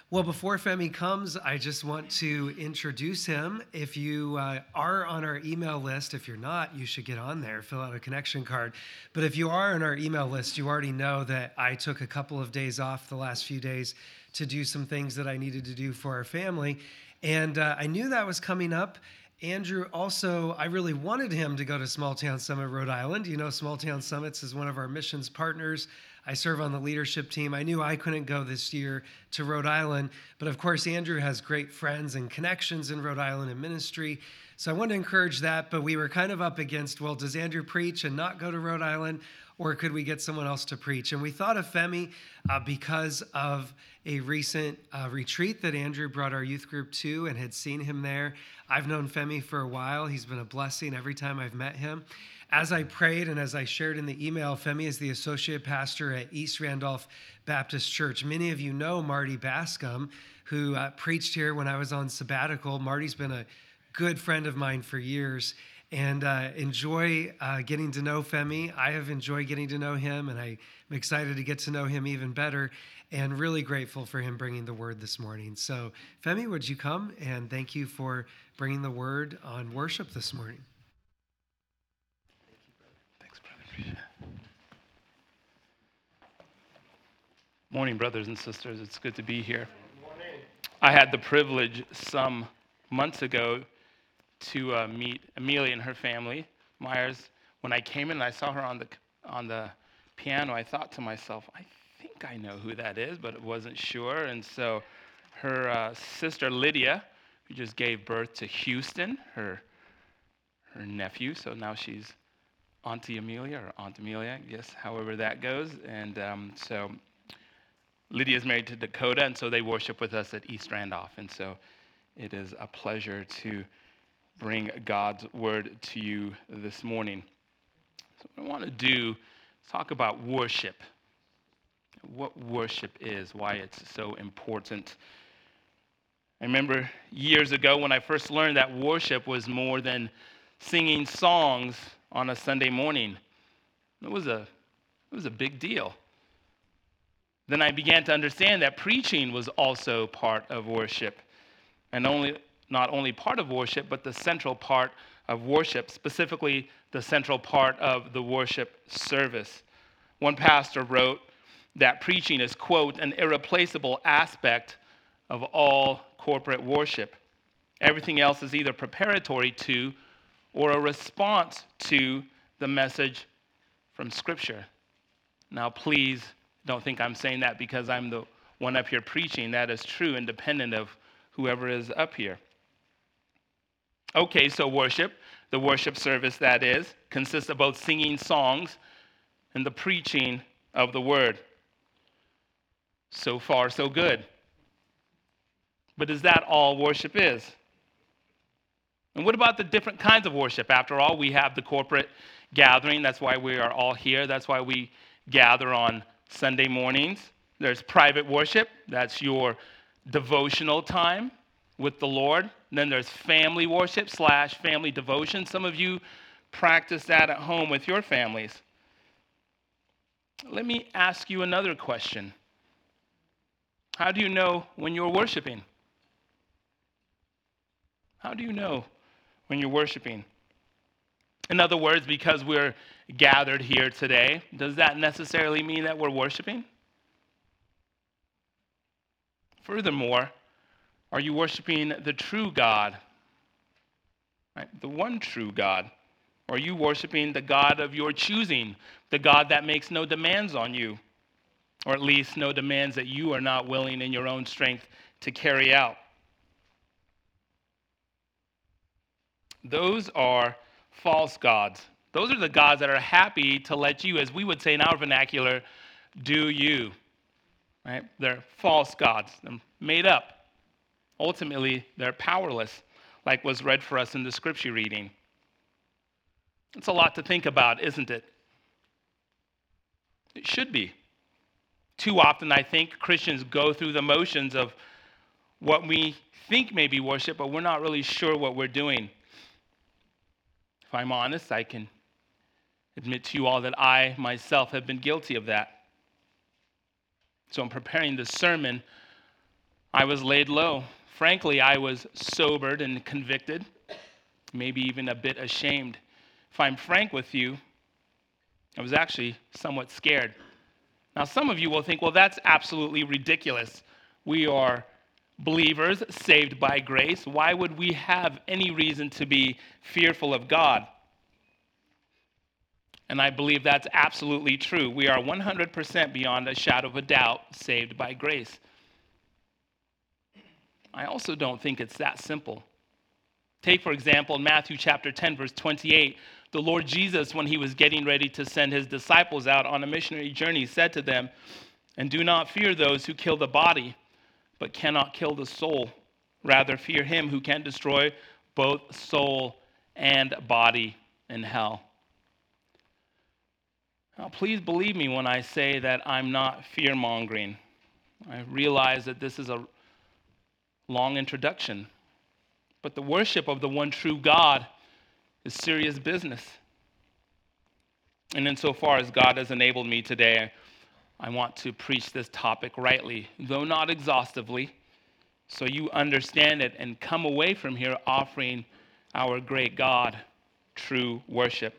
Well, before Femi comes, I just want to introduce him. If you are on our email list, if you're not, you should get on there, fill out a connection card. But if you are on our email list, you already know that I took a couple of days off the last few days to do some things that I needed to do for our family. And I knew that was coming up. Andrew also, I really wanted him to go to Small Town Summit, Rhode Island. You know, Small Town Summits is one of our missions partners. I serve on the leadership team. I knew I couldn't go this year to Rhode Island, but of course, Andrew has great friends and connections in Rhode Island in ministry. So I wanted to encourage that, but we were kind of up against, well, does Andrew preach and not go to Rhode Island? Or could we get someone else to preach? And we thought of Femi because of a recent retreat that Andrew brought our youth group to and had seen him there. I've known Femi for a while. He's been a blessing every time I've met him. As I prayed and as I shared in the email, Femi is the associate pastor at East Randolph Baptist Church. Many of you know Marty Bascom, who preached here when I was on sabbatical. Marty's been a good friend of mine for years. And enjoy getting to know Femi. I have enjoyed getting to know him, and I'm excited to get to know him even better, and really grateful for him bringing the word this morning. So, Femi, would you come? And thank you for bringing the word on worship this morning. Thanks, brother. Morning, brothers and sisters. It's good to be here. Morning. I had the privilege some months ago to meet Amelia and her family, Myers. When I came in and I saw her on the piano, I thought to myself, I think I know who that is, but wasn't sure. And so her sister Lydia, who just gave birth to Houston, her nephew, so now she's Auntie Amelia, or Aunt Amelia, I guess, however that goes. And so Lydia's married to Dakota, and so they worship with us at East Randolph. And so it is a pleasure to bring God's word to you this morning. So what I want to do is talk about worship. What worship is, why it's so important. I remember years ago when I first learned that worship was more than singing songs on a Sunday morning. It was a big deal. Then I began to understand that preaching was also part of worship. And not only part of worship, but the central part of worship, specifically the central part of the worship service. One pastor wrote that preaching is, quote, an irreplaceable aspect of all corporate worship. Everything else is either preparatory to or a response to the message from Scripture. Now, please don't think I'm saying that because I'm the one up here preaching. That is true, independent of whoever is up here. Okay, so worship, the worship service that is, consists of both singing songs and the preaching of the word. So far, so good. But is that all worship is? And what about the different kinds of worship? After all, we have the corporate gathering. That's why we are all here. That's why we gather on Sunday mornings. There's private worship. That's your devotional time with the Lord. And then there's family worship / family devotion. Some of you practice that at home with your families. Let me ask you another question. How do you know when you're worshiping? How do you know when you're worshiping? In other words, because we're gathered here today, does that necessarily mean that we're worshiping? Furthermore, are you worshiping the true God? Right? The one true God? Or are you worshiping the God of your choosing, the God that makes no demands on you, or at least no demands that you are not willing in your own strength to carry out? Those are false gods. Those are the gods that are happy to let you, as we would say in our vernacular, do you. Right? They're false gods. They're made up. Ultimately, they're powerless, like was read for us in the scripture reading. It's a lot to think about, isn't it? It should be. Too often, I think, Christians go through the motions of what we think may be worship, but we're not really sure what we're doing. If I'm honest, I can admit to you all that I myself have been guilty of that. So in preparing this sermon, I was laid low. Frankly, I was sobered and convicted, maybe even a bit ashamed. If I'm frank with you, I was actually somewhat scared. Now, some of you will think, well, that's absolutely ridiculous. We are believers saved by grace. Why would we have any reason to be fearful of God? And I believe that's absolutely true. We are 100% beyond a shadow of a doubt saved by grace. I also don't think it's that simple. Take, for example, Matthew chapter 10, verse 28. The Lord Jesus, when he was getting ready to send his disciples out on a missionary journey, said to them, "And do not fear those who kill the body, but cannot kill the soul. Rather, fear him who can destroy both soul and body in hell." Now, please believe me when I say that I'm not fear-mongering. I realize that this is a long introduction, but the worship of the one true God is serious business. And insofar as God has enabled me today, I want to preach this topic rightly, though not exhaustively, so you understand it and come away from here offering our great God true worship.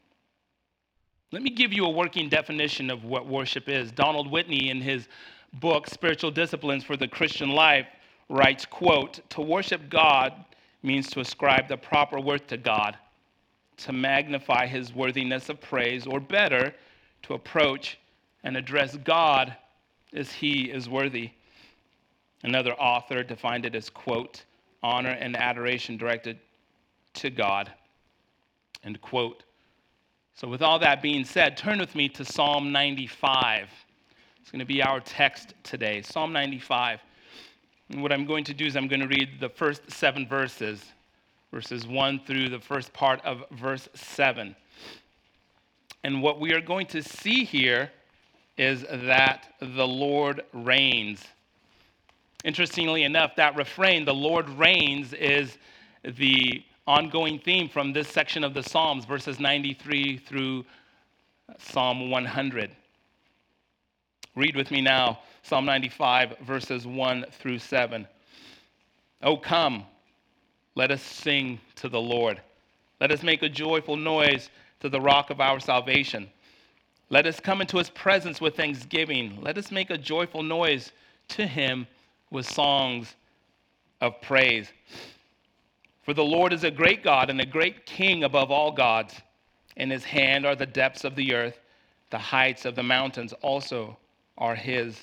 Let me give you a working definition of what worship is. Donald Whitney, in his book, Spiritual Disciplines for the Christian Life, writes, quote, "To worship God means to ascribe the proper worth to God, to magnify his worthiness of praise, or better, to approach and address God as he is worthy." Another author defined it as, quote, "honor and adoration directed to God," end quote. So with all that being said, turn with me to Psalm 95. It's going to be our text today, Psalm 95. And what I'm going to do is I'm going to read the first 7 verses, verses 1 through the first part of verse 7. And what we are going to see here is that the Lord reigns. Interestingly enough, that refrain, "the Lord reigns," is the ongoing theme from this section of the Psalms, verses 93 through Psalm 100. Read with me now, Psalm 95, verses 1 through 7. "O come, let us sing to the Lord. Let us make a joyful noise to the rock of our salvation. Let us come into his presence with thanksgiving. Let us make a joyful noise to him with songs of praise. For the Lord is a great God and a great King above all gods. In his hand are the depths of the earth. The heights of the mountains also are his.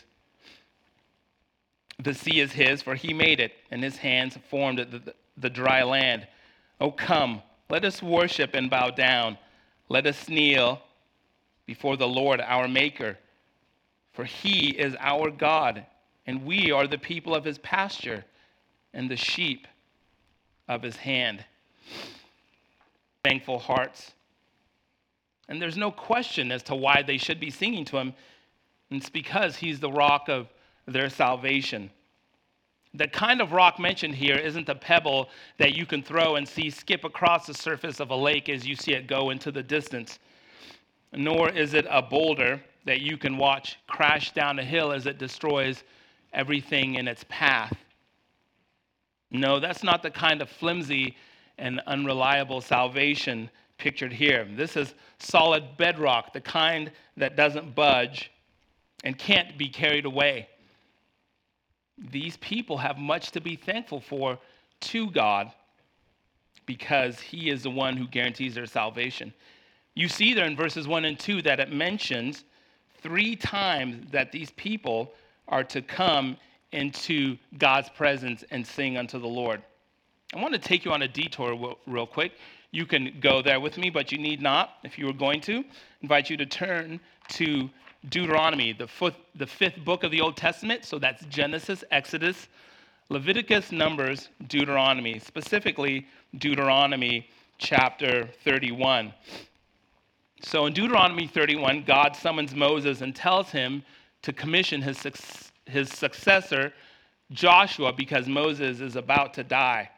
The sea is his, for he made it, and his hands formed the dry land. O come, let us worship and bow down. Let us kneel before the Lord our Maker. For he is our God, and we are the people of his pasture and the sheep of his hand." Thankful hearts. And there's no question as to why they should be singing to him. And it's because he's the rock of their salvation. The kind of rock mentioned here isn't a pebble that you can throw and see skip across the surface of a lake as you see it go into the distance. Nor is it a boulder that you can watch crash down a hill as it destroys everything in its path. No, that's not the kind of flimsy and unreliable salvation pictured here. This is solid bedrock, the kind that doesn't budge and can't be carried away. These people have much to be thankful for to God because he is the one who guarantees their salvation. You see there in verses 1 and 2 that it mentions 3 times that these people are to come into God's presence and sing unto the Lord. I want to take you on a detour real quick. You can go there with me, but you need not. If you were going to, I invite you to turn to Deuteronomy, the fifth book of the Old Testament. So that's Genesis, Exodus, Leviticus, Numbers, Deuteronomy, specifically Deuteronomy chapter 31. So in Deuteronomy 31, God summons Moses and tells him to commission his successor, Joshua, because Moses is about to die.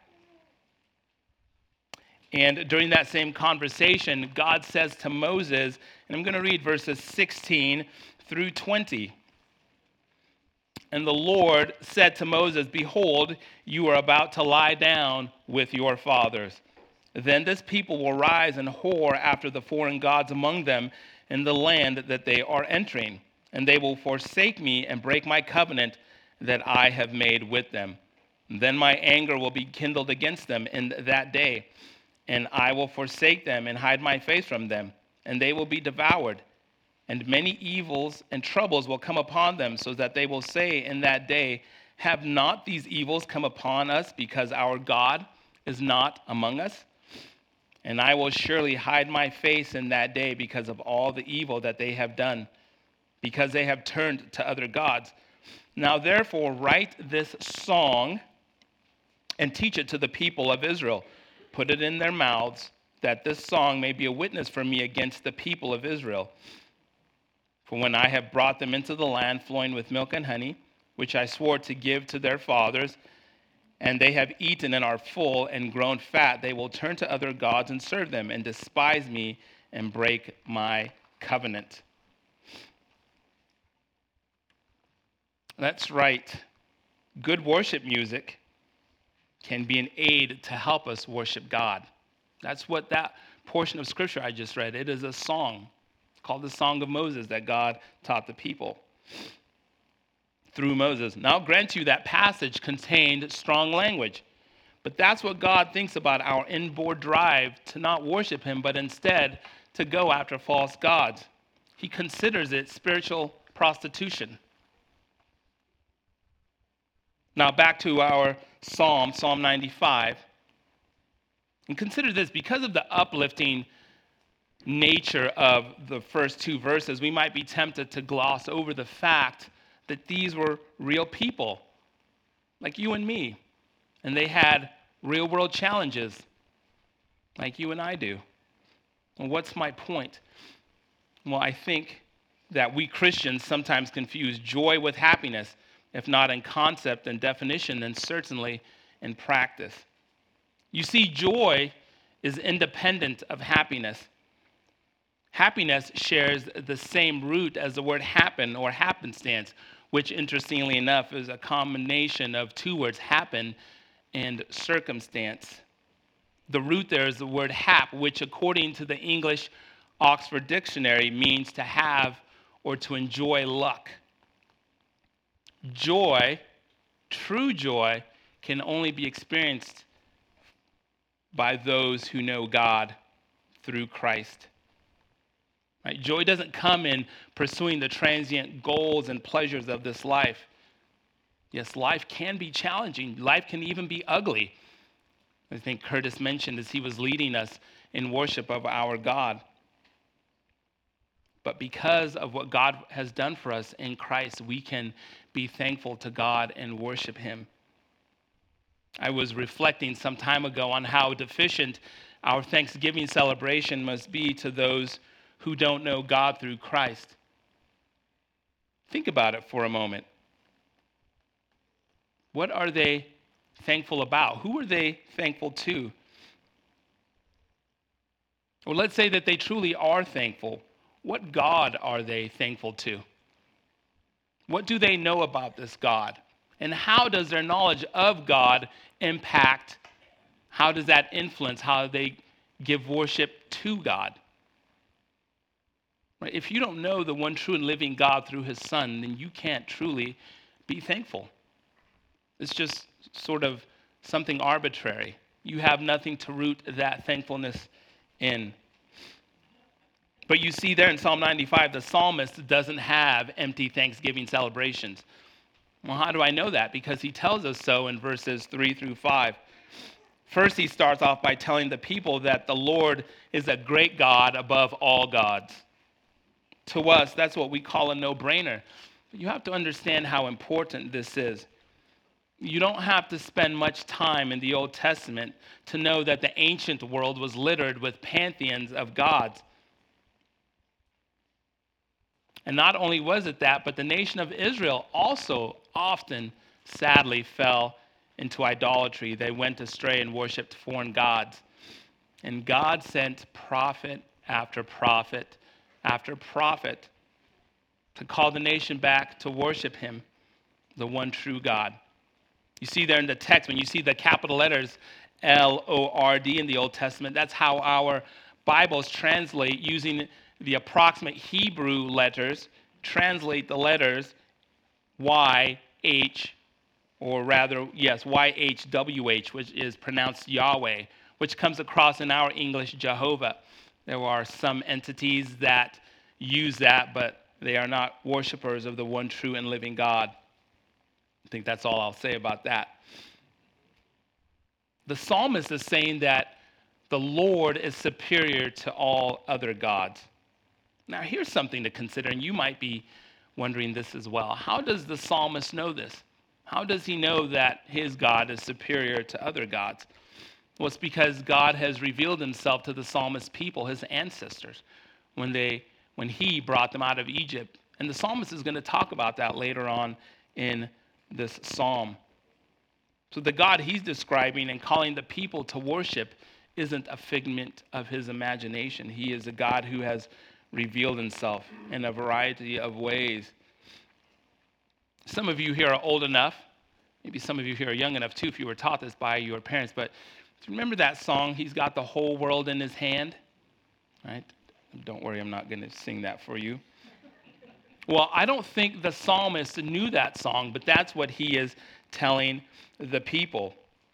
And during that same conversation, God says to Moses, and I'm going to read verses 16 through 20. And the Lord said to Moses, behold, you are about to lie down with your fathers. Then this people will rise and whore after the foreign gods among them in the land that they are entering. And they will forsake me and break my covenant that I have made with them. Then my anger will be kindled against them in that day, and I will forsake them and hide my face from them, and they will be devoured. And many evils and troubles will come upon them, so that they will say in that day, have not these evils come upon us because our God is not among us? And I will surely hide my face in that day because of all the evil that they have done, because they have turned to other gods. Now therefore write this song and teach it to the people of Israel. Put it in their mouths, that this song may be a witness for me against the people of Israel. For when I have brought them into the land flowing with milk and honey, which I swore to give to their fathers, and they have eaten and are full and grown fat, they will turn to other gods and serve them, and despise me and break my covenant. That's right. Good worship music can be an aid to help us worship God. That's what that portion of scripture I just read. It is a song called the Song of Moses that God taught the people through Moses. Now, I'll grant you that passage contained strong language, but that's what God thinks about our inboard drive to not worship him, but instead to go after false gods. He considers it spiritual prostitution. Now, back to our Psalm 95. And consider this, because of the uplifting nature of the first two verses, we might be tempted to gloss over the fact that these were real people, like you and me, and they had real world challenges, like you and I do. And what's my point? Well, I think that we Christians sometimes confuse joy with happiness, if not in concept and definition, then certainly in practice. You see, joy is independent of happiness. Happiness shares the same root as the word happen or happenstance, which interestingly enough is a combination of two words, happen and circumstance. The root there is the word hap, which according to the English Oxford Dictionary means to have or to enjoy luck. Joy, true joy, can only be experienced by those who know God through Christ. Right? Joy doesn't come in pursuing the transient goals and pleasures of this life. Yes, life can be challenging. Life can even be ugly. I think Curtis mentioned as he was leading us in worship of our God. But because of what God has done for us in Christ, we can be thankful to God and worship him. I was reflecting some time ago on how deficient our Thanksgiving celebration must be to those who don't know God through Christ. Think about it for a moment. What are they thankful about? Who are they thankful to? Or let's say that they truly are thankful. What God are they thankful to? What do they know about this God? And how does their knowledge of God impact? How does that influence how they give worship to God? Right? If you don't know the one true and living God through his Son, then you can't truly be thankful. It's just sort of something arbitrary. You have nothing to root that thankfulness in. But you see there in Psalm 95, the psalmist doesn't have empty Thanksgiving celebrations. Well, how do I know that? Because he tells us so in verses 3 through 5. First, he starts off by telling the people that the Lord is a great God above all gods. To us, that's what we call a no-brainer. But you have to understand how important this is. You don't have to spend much time in the Old Testament to know that the ancient world was littered with pantheons of gods. And not only was it that, but the nation of Israel also often, sadly, fell into idolatry. They went astray and worshiped foreign gods. And God sent prophet after prophet after prophet to call the nation back to worship him. the one true God. You see there in the text, when you see the capital letters Lord in the Old Testament, that's how our Bibles translate using the approximate Hebrew letters, translate the letters YH, or rather, yes, YHWH, which is pronounced Yahweh, which comes across in our English Jehovah. There are some entities that use that, but they are not worshipers of the one true and living God. I think that's all I'll say about that. The psalmist is saying that the Lord is superior to all other gods. Now, here's something to consider, and you might be wondering this as well. How does the psalmist know this? How does he know that his God is superior to other gods? Well, it's because God has revealed himself to the psalmist's people, his ancestors, when he brought them out of Egypt. And the psalmist is going to talk about that later on in this psalm. So the God he's describing and calling the people to worship isn't a figment of his imagination. He is a God who has revealed himself in a variety of ways. Some of you here are old enough, maybe some of you here are young enough too if you were taught this by your parents, but do you remember that song, He's Got the Whole World in His Hand? Right? Don't worry, I'm not going to sing that for you. Well, I don't think the psalmist knew that song, but that's what he is telling the people.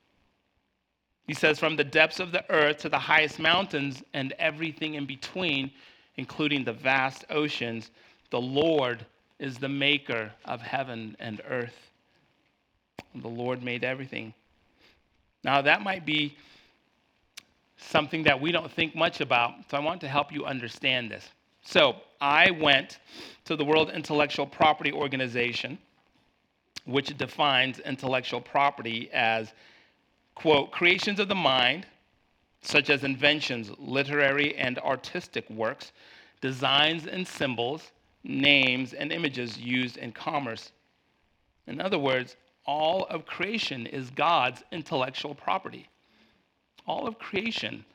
He says, from the depths of the earth to the highest mountains and everything in between, including the vast oceans, the Lord is the maker of heaven and earth. The Lord made everything. Now, that might be something that we don't think much about, so I want to help you understand this. So, I went to the World Intellectual Property Organization, which defines intellectual property as, quote, creations of the mind, such as inventions, literary and artistic works, designs and symbols, names and images used in commerce. In other words, all of creation is God's intellectual property. All of creation.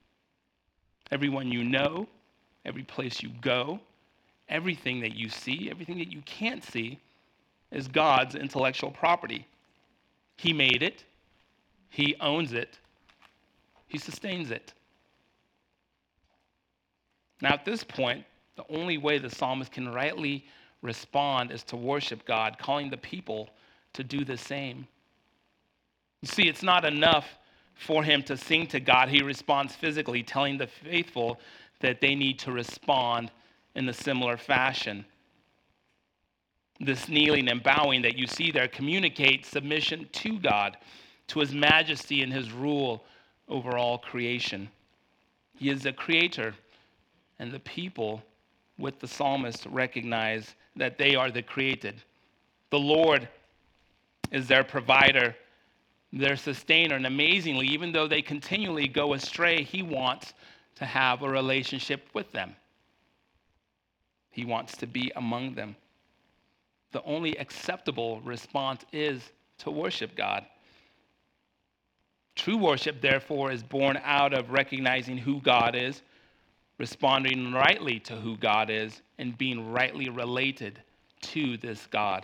Everyone you know, every place you go, everything that you see, everything that you can't see, is God's intellectual property. He made it. He owns it. He sustains it. Now, at this point, the only way the psalmist can rightly respond is to worship God, calling the people to do the same. You see, it's not enough for him to sing to God. He responds physically, telling the faithful that they need to respond in a similar fashion. This kneeling and bowing that you see there communicates submission to God, to his majesty and his rule over all creation. He is the creator, and the people with the psalmist recognize that they are the created. The Lord is their provider, their sustainer, and amazingly, even though they continually go astray, he wants to have a relationship with them. He wants to be among them. The only acceptable response is to worship God. True worship, therefore, is born out of recognizing who God is, responding rightly to who God is, and being rightly related to this God.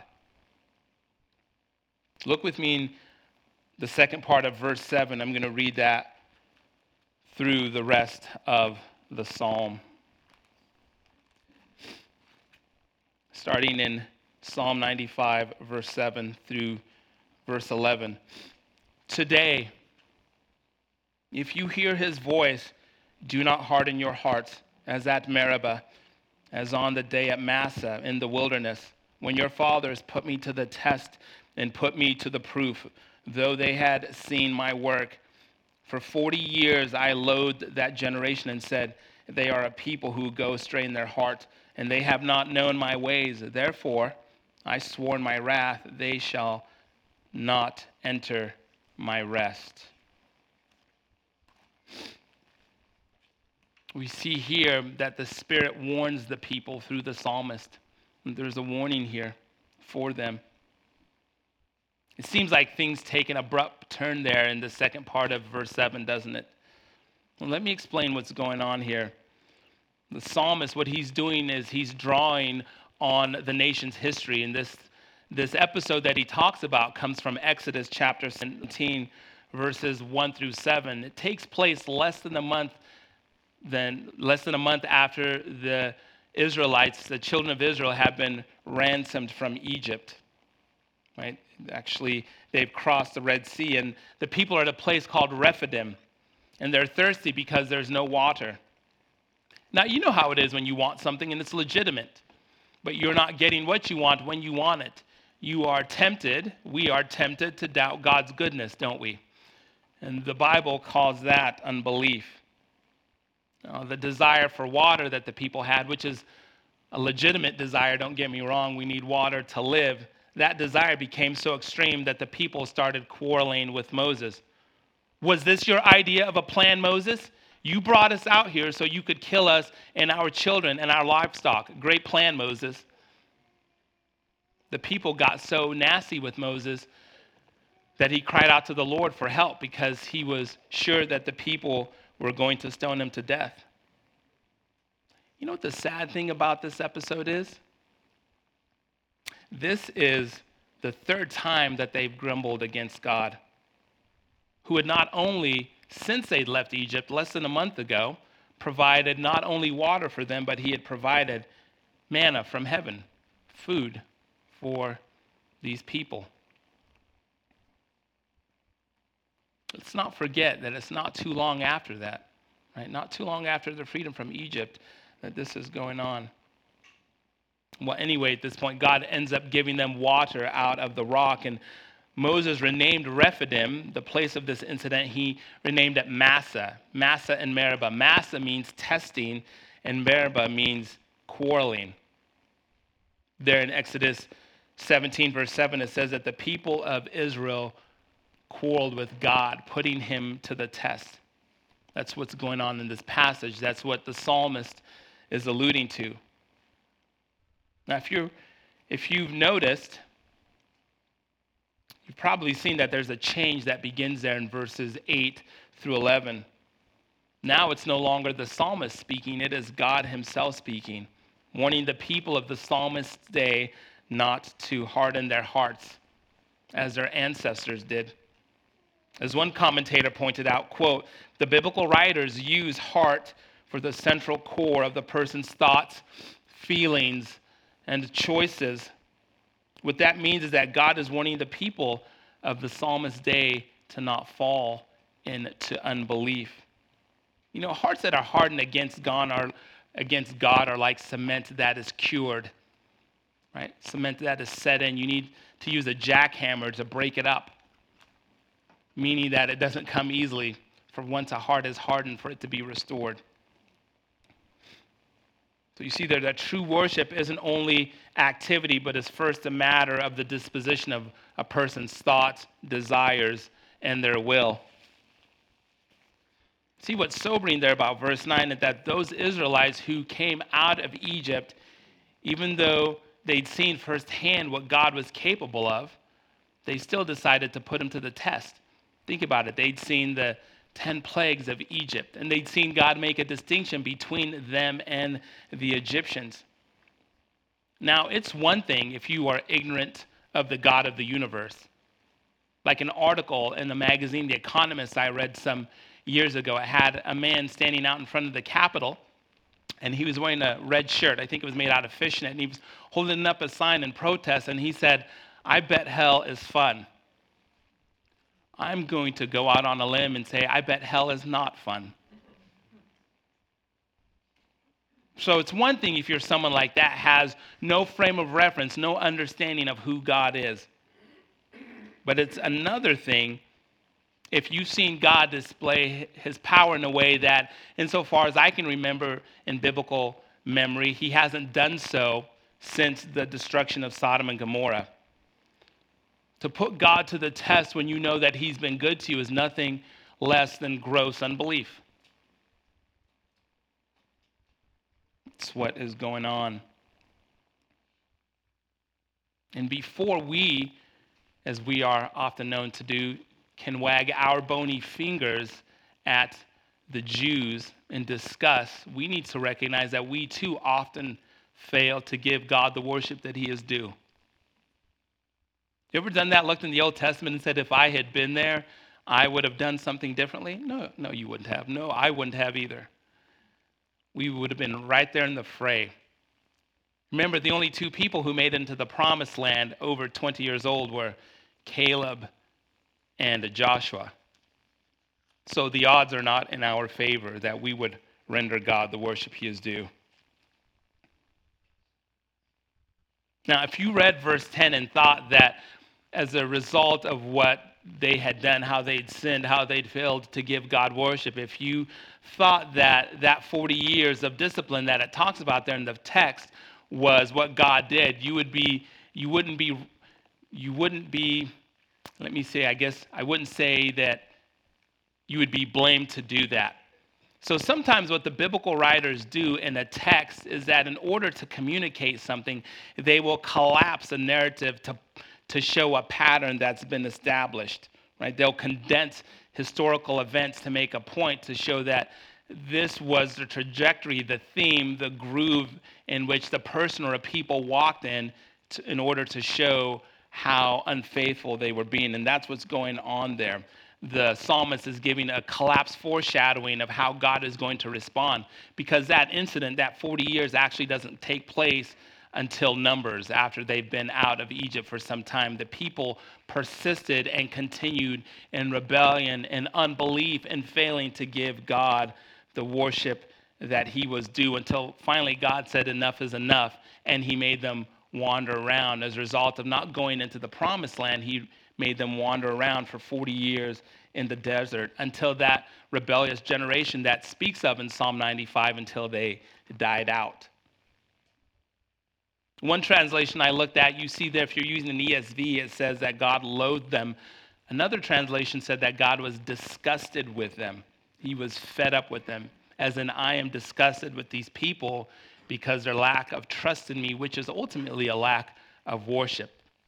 Look with me in the second part of verse 7. I'm going to read that through the rest of the psalm. Starting in Psalm 95, verse 7 through verse 11. Today, if you hear his voice, do not harden your hearts as at Meribah, as on the day at Massah in the wilderness, when your fathers put me to the test and put me to the proof, though they had seen my work. For 40 years I loathed that generation and said, they are a people who go astray in their heart, and they have not known my ways. Therefore, I swore in my wrath, they shall not enter my rest. We see here that the Spirit warns the people through the psalmist. There's a warning here for them. It seems like things take an abrupt turn there in the second part of verse 7, doesn't it? Well, let me explain what's going on here. The psalmist, what he's doing is he's drawing on the nation's history. In this This episode that he talks about comes from Exodus chapter 17, verses 1 through 7. It takes place less than a month after the Israelites, the children of Israel, have been ransomed from Egypt. Right? Actually, they've crossed the Red Sea, and the people are at a place called Rephidim, and they're thirsty because there's no water. Now, you know how it is when you want something and it's legitimate, but you're not getting what you want when you want it. We are tempted to doubt God's goodness, don't we? And the Bible calls that unbelief. The desire for water that the people had, which is a legitimate desire, don't get me wrong, we need water to live. That desire became so extreme that the people started quarreling with Moses. Was this your idea of a plan, Moses? You brought us out here so you could kill us and our children and our livestock. Great plan, Moses. The people got so nasty with Moses that he cried out to the Lord for help because he was sure that the people were going to stone him to death. You know what the sad thing about this episode is? This is the third time that they've grumbled against God, who had not only, since they'd left Egypt less than a month ago, provided not only water for them, but he had provided manna from heaven, food for these people. Let's not forget that it's not too long after that, right? Not too long after their freedom from Egypt that this is going on. Well, anyway, at this point, God ends up giving them water out of the rock, and Moses renamed Rephidim, the place of this incident, he renamed it Massah. Massah and Meribah. Massah means testing, and Meribah means quarreling. There in Exodus 17, verse 7, it says that the people of Israel quarreled with God, putting him to the test. That's what's going on in this passage. That's what the psalmist is alluding to. Now, if you've noticed, you've probably seen that there's a change that begins there in verses 8 through 11. Now it's no longer the psalmist speaking, it is God himself speaking, warning the people of the psalmist's day not to harden their hearts as their ancestors did. As one commentator pointed out, quote, the biblical writers use heart for the central core of the person's thoughts, feelings, and choices. What that means is that God is warning the people of the psalmist's day to not fall into unbelief. You know, hearts that are hardened against God are like cement that is cured, right? Cement that is set in. You need to use a jackhammer to break it up, meaning that it doesn't come easily for once a heart is hardened for it to be restored. So you see there that true worship isn't only activity, but is first a matter of the disposition of a person's thoughts, desires, and their will. See what's sobering there about verse 9 is that those Israelites who came out of Egypt, even though they'd seen firsthand what God was capable of, they still decided to put him to the test. Think about it. They'd seen the 10 plagues of Egypt, and they'd seen God make a distinction between them and the Egyptians. Now, it's one thing if you are ignorant of the God of the universe. Like an article in the magazine The Economist I read some years ago, it had a man standing out in front of the Capitol, and he was wearing a red shirt. I think it was made out of fishnet, and he was holding up a sign in protest, and he said, "I bet hell is fun." I'm going to go out on a limb and say, I bet hell is not fun. So it's one thing if you're someone like that, has no frame of reference, no understanding of who God is. But it's another thing if you've seen God display his power in a way that, insofar as I can remember in biblical memory, he hasn't done so since the destruction of Sodom and Gomorrah. To put God to the test when you know that he's been good to you is nothing less than gross unbelief. It's what is going on. And before we, as we are often known to do, can wag our bony fingers at the Jews in disgust, we need to recognize that we too often fail to give God the worship that he is due. You ever done that, looked in the Old Testament and said, if I had been there, I would have done something differently? No, you wouldn't have. No, I wouldn't have either. We would have been right there in the fray. Remember, the only two people who made it into the promised land over 20 years old were Caleb and Joshua. So the odds are not in our favor that we would render God the worship he is due. Now, if you read verse 10 and thought that as a result of what they had done, how they'd sinned, how they'd failed to give God worship, if you thought that 40 years of discipline that it talks about there in the text was what God did, you wouldn't be, let me say, I guess I wouldn't say that you would be blamed to do that. So sometimes what the biblical writers do in a text is that in order to communicate something, they will collapse a narrative to show a pattern that's been established, right? They'll condense historical events to make a point to show that this was the trajectory, the theme, the groove in which the person or a people walked in order to show how unfaithful they were being. And that's what's going on there. The psalmist is giving a collapse foreshadowing of how God is going to respond, because that incident, that 40 years, actually doesn't take place until Numbers, after they've been out of Egypt for some time. The people persisted and continued in rebellion and unbelief and failing to give God the worship that he was due, until finally God said enough is enough, and he made them wander around. As a result of not going into the promised land, he made them wander around for 40 years in the desert, until that rebellious generation that speaks of in Psalm 95, until they died out. One translation I looked at, you see there, if you're using an ESV, it says that God loathed them. Another translation said that God was disgusted with them. He was fed up with them, as in, I am disgusted with these people because their lack of trust in me, which is ultimately a lack of worship.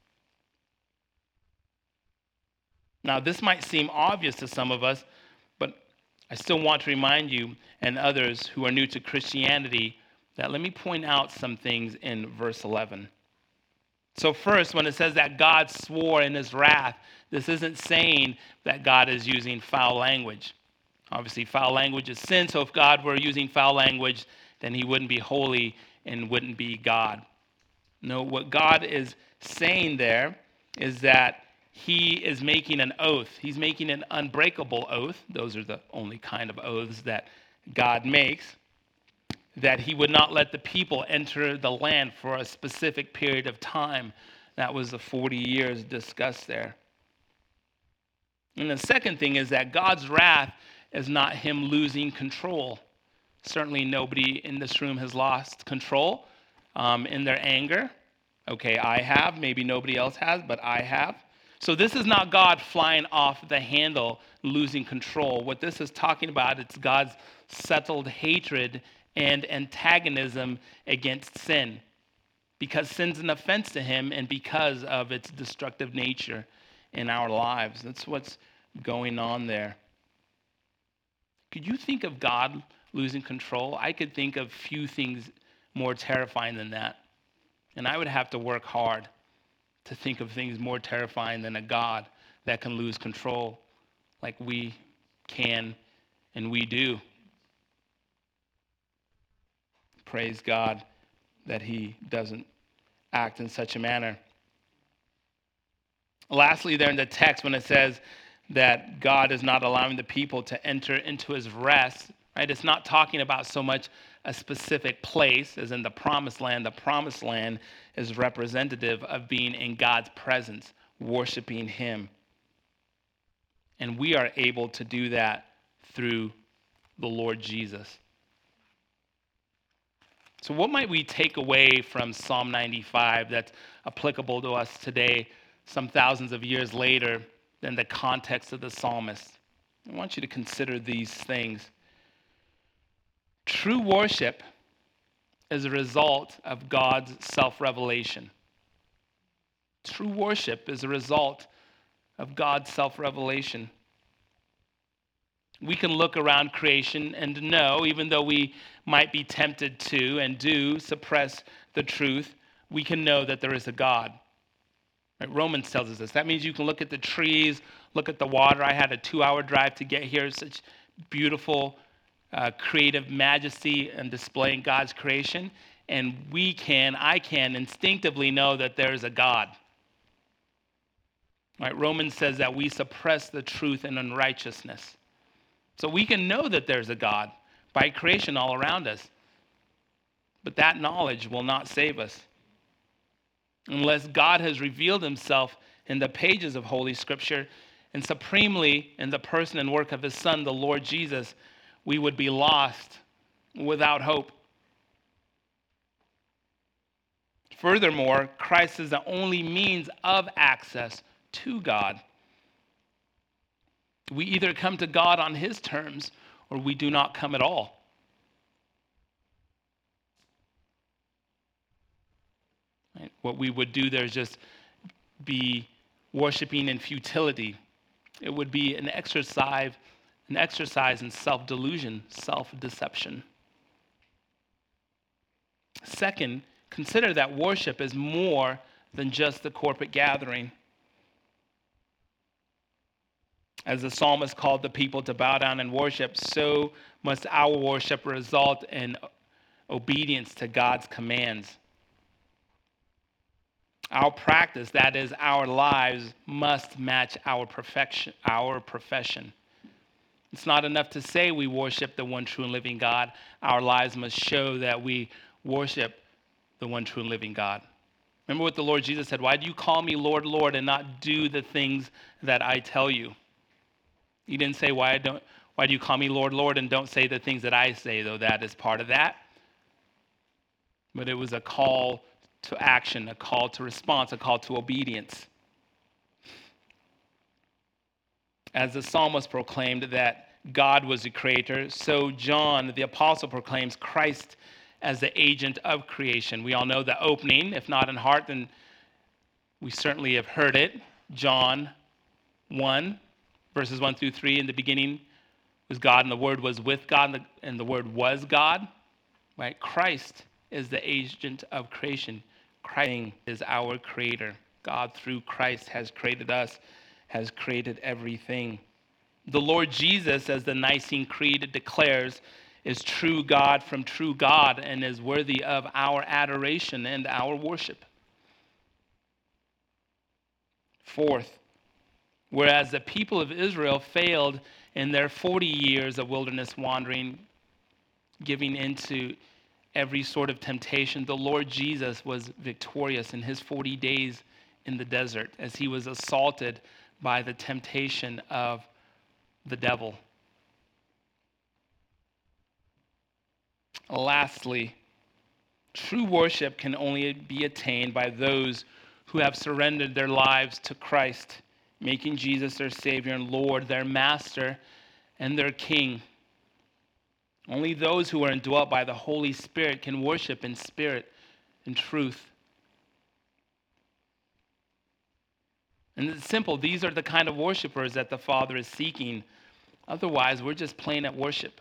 Now, this might seem obvious to some of us, but I still want to remind you and others who are new to Christianity that let me point out some things in verse 11. So first, when it says that God swore in his wrath, this isn't saying that God is using foul language. Obviously, foul language is sin, so if God were using foul language, then he wouldn't be holy and wouldn't be God. No, what God is saying there is that he is making an oath. He's making an unbreakable oath. Those are the only kind of oaths that God makes. That he would not let the people enter the land for a specific period of time. That was the 40 years discussed there. And the second thing is that God's wrath is not him losing control. Certainly nobody in this room has lost control in their anger. Okay, I have. Maybe nobody else has, but I have. So this is not God flying off the handle, losing control. What this is talking about, it's God's settled hatred and antagonism against sin, because sin's an offense to him and because of its destructive nature in our lives. That's what's going on there. Could you think of God losing control? I could think of few things more terrifying than that. And I would have to work hard to think of things more terrifying than a God that can lose control like we can and we do. Praise God that he doesn't act in such a manner. Lastly, there in the text, when it says that God is not allowing the people to enter into his rest, right? It's not talking about so much a specific place as in the promised land. The promised land is representative of being in God's presence, worshiping him. And we are able to do that through the Lord Jesus. So what might we take away from Psalm 95 that's applicable to us today, some thousands of years later, than the context of the psalmist? I want you to consider these things. True worship is a result of God's self-revelation. True worship is a result of God's self-revelation. We can look around creation and know, even though we might be tempted to and do suppress the truth, we can know that there is a God. Right? Romans tells us this. That means you can look at the trees, look at the water. I had a 2-hour drive to get here. Such beautiful, creative majesty and displaying God's creation. And I can instinctively know that there is a God. Right? Romans says that we suppress the truth in unrighteousness. So we can know that there's a God by creation all around us. But that knowledge will not save us. Unless God has revealed himself in the pages of Holy Scripture and supremely in the person and work of his Son, the Lord Jesus, we would be lost without hope. Furthermore, Christ is the only means of access to God. We either come to God on his terms or we do not come at all. Right? What we would do there is just be worshiping in futility. It would be an exercise in self-delusion, self-deception. Second, consider that worship is more than just the corporate gathering. As the psalmist called the people to bow down and worship, so must our worship result in obedience to God's commands. Our practice, that is, our lives, must match our profession. It's not enough to say we worship the one true and living God. Our lives must show that we worship the one true and living God. Remember what the Lord Jesus said, "Why do you call me Lord, Lord, and not do the things that I tell you?" He didn't say, why do you call me Lord, Lord, and don't say the things that I say, though that is part of that. But it was a call to action, a call to response, a call to obedience. As the psalmist proclaimed that God was the creator, so John, the apostle, proclaims Christ as the agent of creation. We all know the opening. If not in heart, then we certainly have heard it. John 1, verses 1 through 3, in the beginning was God, and the Word was with God, and the Word was God. Right? Christ is the agent of creation. Christ is our creator. God, through Christ, has created us, has created everything. The Lord Jesus, as the Nicene Creed declares, is true God from true God and is worthy of our adoration and our worship. Fourth, whereas the people of Israel failed in their 40 years of wilderness wandering, giving into every sort of temptation, the Lord Jesus was victorious in his 40 days in the desert as he was assaulted by the temptation of the devil. Lastly, true worship can only be attained by those who have surrendered their lives to Christ, making Jesus their Savior and Lord, their Master and their King. Only those who are indwelt by the Holy Spirit can worship in spirit and truth. And it's simple. These are the kind of worshipers that the Father is seeking. Otherwise, we're just playing at worship.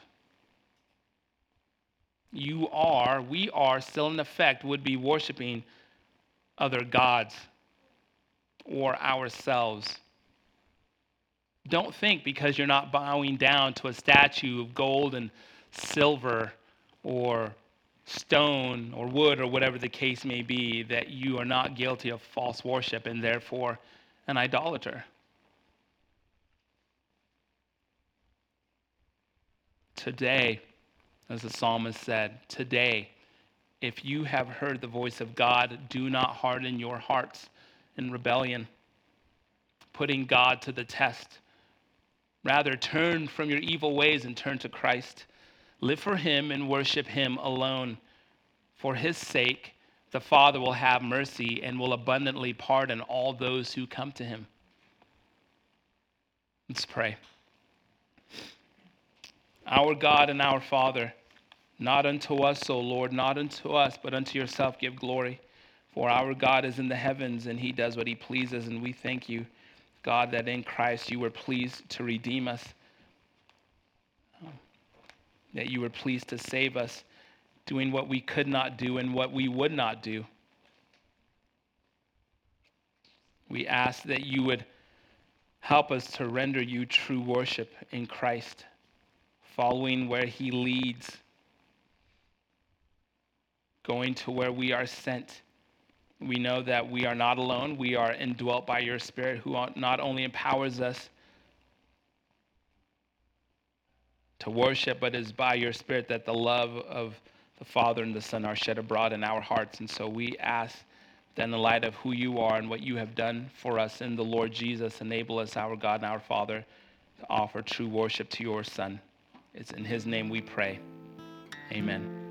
We are still in effect, would be worshiping other gods or ourselves. Don't think because you're not bowing down to a statue of gold and silver or stone or wood or whatever the case may be that you are not guilty of false worship and therefore an idolater. Today, as the psalmist said, today, if you have heard the voice of God, do not harden your hearts in rebellion, putting God to the test. Rather, turn from your evil ways and turn to Christ. Live for him and worship him alone. For his sake, the Father will have mercy and will abundantly pardon all those who come to him. Let's pray. Our God and our Father, not unto us, O Lord, not unto us, but unto yourself give glory. For our God is in the heavens, and he does what he pleases, and we thank you, God, that in Christ you were pleased to redeem us, that you were pleased to save us, doing what we could not do and what we would not do. We ask that you would help us to render you true worship in Christ, following where he leads, going to where we are sent. We know that we are not alone. We are indwelt by your Spirit, who not only empowers us to worship, but is by your Spirit that the love of the Father and the Son are shed abroad in our hearts. And so we ask that in the light of who you are and what you have done for us in the Lord Jesus, enable us, our God and our Father, to offer true worship to your Son. It's in his name we pray. Amen.